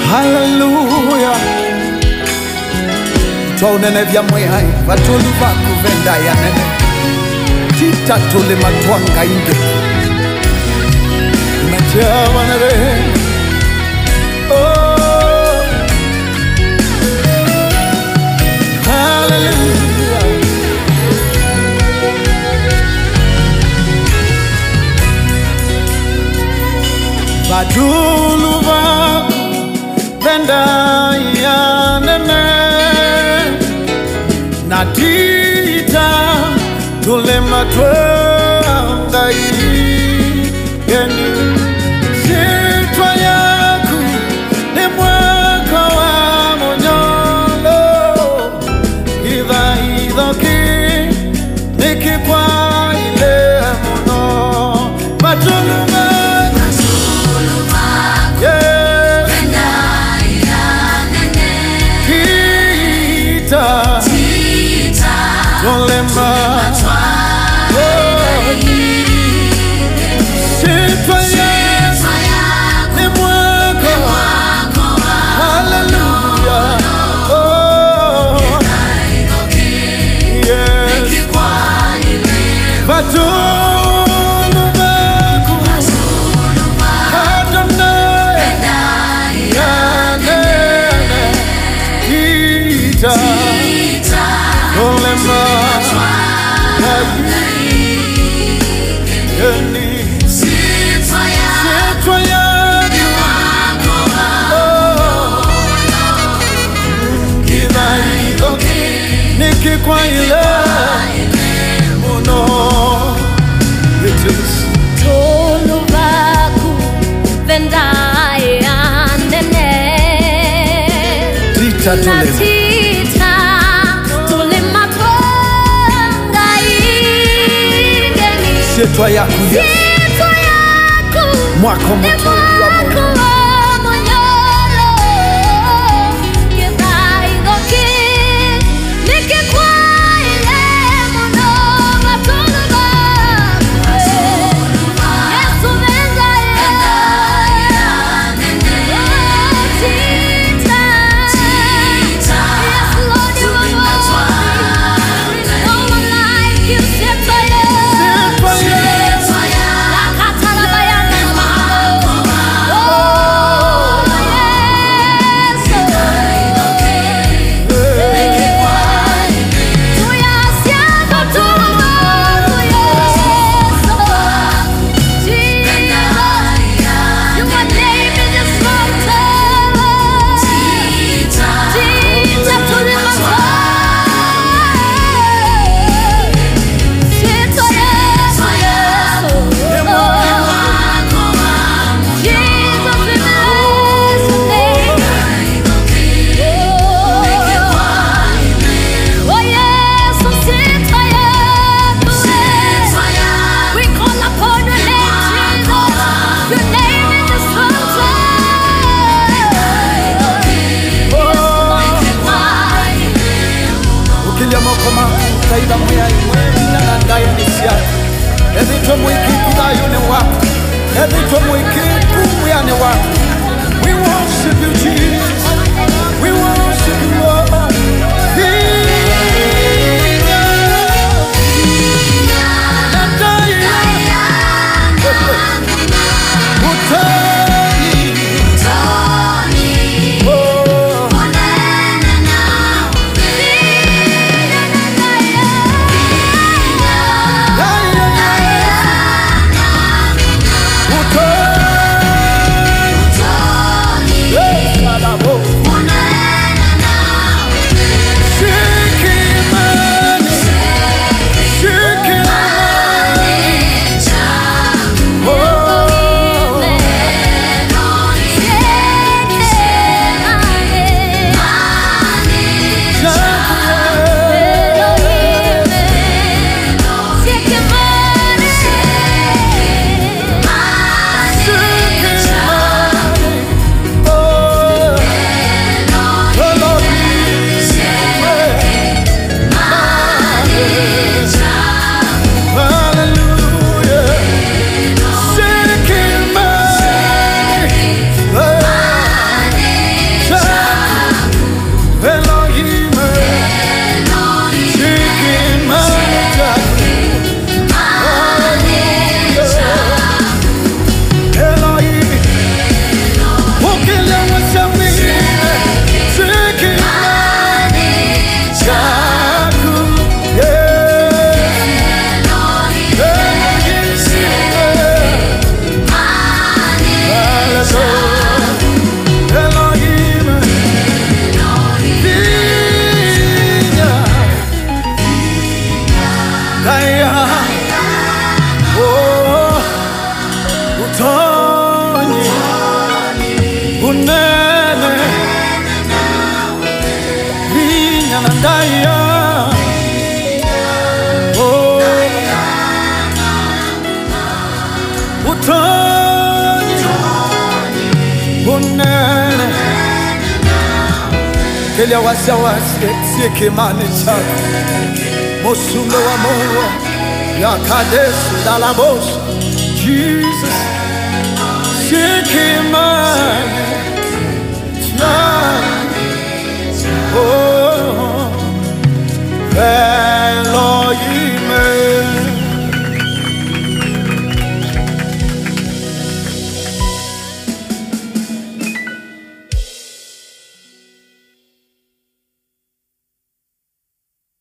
Hallelujah. Twaunene vya mwehai vatulu vaku venda ya nene tita tule matwanga inge umejawa na rehema. Oh, hallelujah. Vatulu vaku venda ya nene natita tule matwanga yeni sitwa yaku ni mwaka wa monyolo idha idhoki nikikwa ile mono matulu kwa ile mono riches tolu vaku vendaya nene tita tule matwanga ingeni sitwa yaku mwako mtu ndaya oh utoni unene vinya ndaya oh utoni unene kelia wasiwasi sikimani chako mosume wa moyo ya kadesu dalabos Jesus sikimani